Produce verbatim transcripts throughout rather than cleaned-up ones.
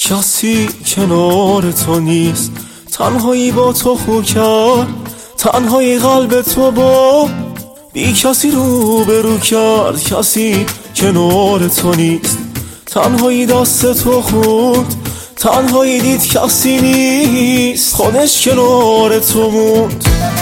کسی کنار تو نیست، تنهایی با تو خو کرد، تنهایی قلب تو با بی کسی رو برو کرد. کسی کنار تو نیست، تنهایی دست تو خود، تنهایی دید کسی نیست، خودش کنار تو موند.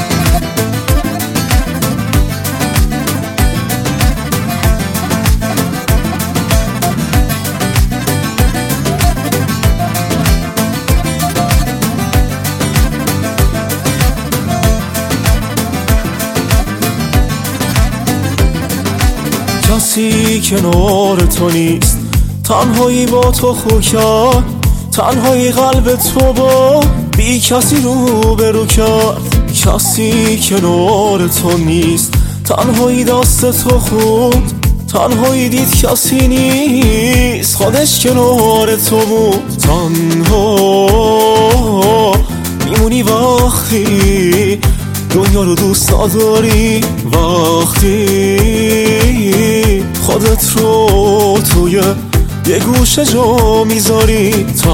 کسی کنار تو نیست، تنهایی با تو خو کرد، تنهایی قلب تو با بی کسی رو برو کرد. کسی کنار تو نیست، تنهایی دست تو خود، تنهایی دید کسی نیست، خودش کنار تو بود. تنها میمونی وقتی دنیا رو دوست نداری، وقتی خودت رو توی یه گوشه جا میذاری.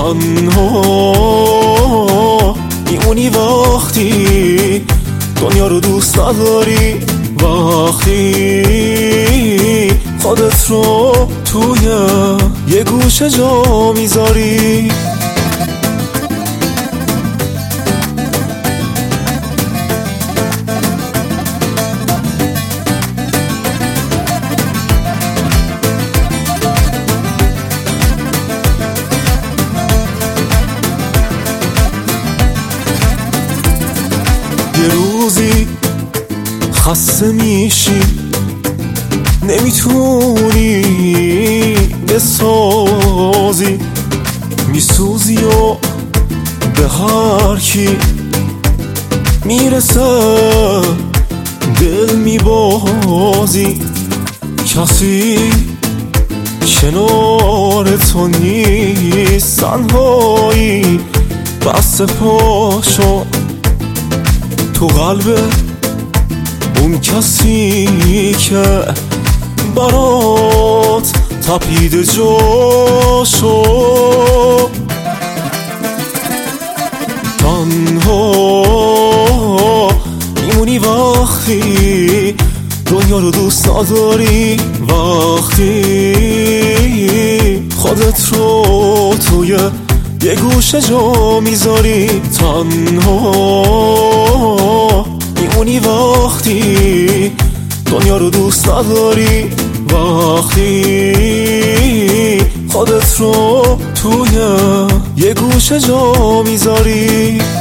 تنها میمونی وقتی دنیا رو دوست نداری، وقتی خودت رو توی یه گوشه جا میذاری. یه روزی خسته میشی، نمیتونی بسازی، میسوزی و به هر کی میرسه دل میبازی. کسی کنار تو نیست، تنهایی بسته پاشو تو قلب اون کسی که برات تپیده جاشو. تنها میمونی وقتی دنیا رو دوست نداری، وقتی خودت رو توی یه گوشه جا میذاری. تنها میمونی وقتی دنیا رو دوست نداری، وقتی خودت رو توی یه گوشه جا میذاری.